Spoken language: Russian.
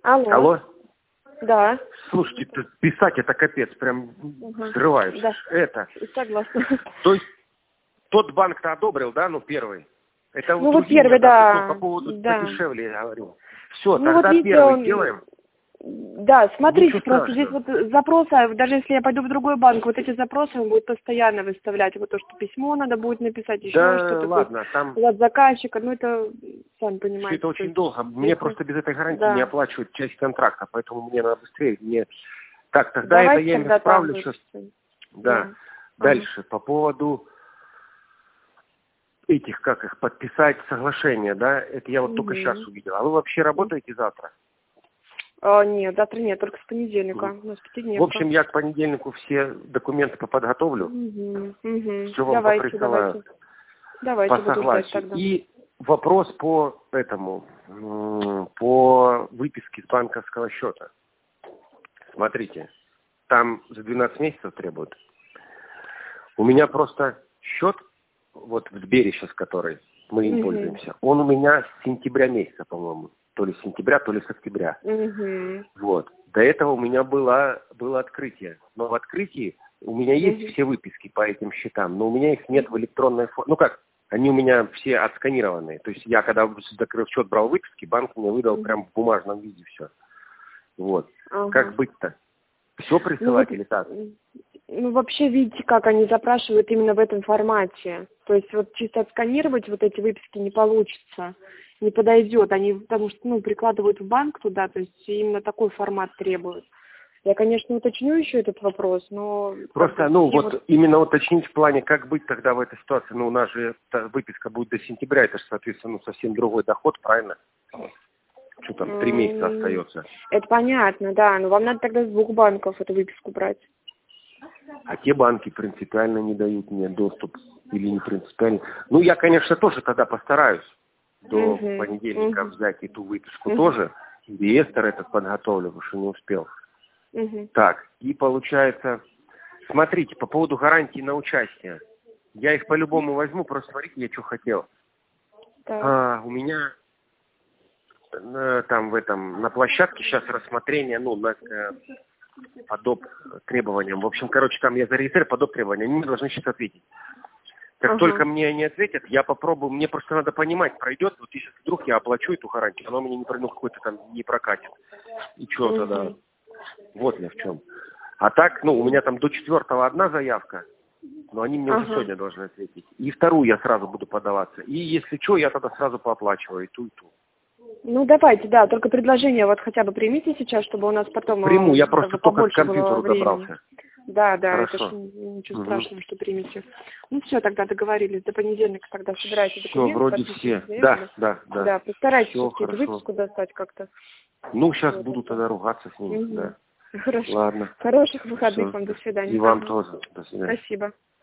Алло. Алло? Да. Слушайте, писать это капец, прям взрываюсь. Да. Это. Согласна. То есть тот банк-то одобрил, да, ну первый? Это Ну вот первый, да. По поводу да. подешевле я говорю. Все, Ну тогда вот видите, первый делаем. Да, смотрите, Ничего просто страшного. здесь вот запросы, даже если я пойду в другой банк, вот эти запросы он будет постоянно выставлять. Вот то, что письмо надо будет написать, еще Да, что-то. ладно, там От заказчика, ну это, сами все понимаете. это очень долго. Мне просто без этой гарантии да. не оплачивают часть контракта, поэтому мне надо быстрее. Так, тогда Давайте это я тогда им справлю там сейчас. будет. Да. Дальше, по поводу этих, как их, подписать соглашение, да, это я вот только сейчас увидел. А вы вообще работаете завтра? Нет, завтра нет, только с понедельника. У нас пятидневка. В общем, я к понедельнику все документы подготовлю. Все вам поприсылаю. Давайте, по буду ждать согласию. тогда. И вопрос по этому, по выписке с банковского счета. Смотрите, там за 12 месяцев требуют. У меня просто счет, вот в Сбере сейчас, который мы им пользуемся, он у меня с сентября месяца, по-моему. То ли с сентября, то ли с октября. Вот. До этого у меня было открытие. Но в открытии у меня есть все выписки по этим счетам, но у меня их нет в электронной форме. Ну как, они у меня все отсканированные. То есть я, когда закрыв счет, брал выписки, банк мне выдал прям в бумажном виде все. Вот. Как быть-то? Все присылать или так? Ну, вообще, видите, как они запрашивают именно в этом формате. То есть вот чисто отсканировать вот эти выписки не получится, не подойдет. Они, потому что, ну, прикладывают в банк туда, то есть именно такой формат требуют. Я, конечно, уточню еще этот вопрос, но... Просто, ну, вот именно уточнить в плане, как быть тогда в этой ситуации. Ну, у нас же выписка будет до сентября, это же, соответственно, ну, совсем другой доход, правильно? Что там, 3 месяца остается. Это понятно, да, но вам надо тогда с 2 банков эту выписку брать. А те банки принципиально не дают мне доступ или не принципиально. Ну, я, конечно, тоже тогда постараюсь до понедельника взять эту выписку тоже. Реестр этот подготовлю, потому что не успел. Так, и получается, смотрите, по поводу гарантии на участие. Я их по-любому возьму, просто смотрите, я что хотел. У меня там в этом, на площадке сейчас рассмотрение, ну, по доп. Требованиям. В общем, короче, там я зарегистрирую по доп. Требованиям. Они мне должны сейчас ответить. Как только мне они ответят, я попробую, мне просто надо понимать, пройдет, вот если вдруг я оплачу эту гарантию, оно мне не какой-то там не прокатит. И что тогда? Вот я в чем. А так, ну, у меня там до 4-го одна заявка, но они мне уже сегодня должны ответить. И вторую я сразу буду подаваться. И если что, я тогда сразу пооплачиваю и ту, и ту. Ну, давайте, да, только предложение вот хотя бы примите сейчас, чтобы у нас потом... Приму, я просто только к компьютеру добрался. Да, Хорошо. Это ж ничего страшного, что примите. Ну, все, тогда договорились. До понедельника тогда собирайте документы. Все, вроде все. Да. Да, постарайтесь Всё все-таки эту выписку достать как-то. Ну, сейчас буду тогда ругаться с ними, да. Хорошо. Ладно. Хороших выходных вам, до свидания. И вам тоже. До свидания. Спасибо.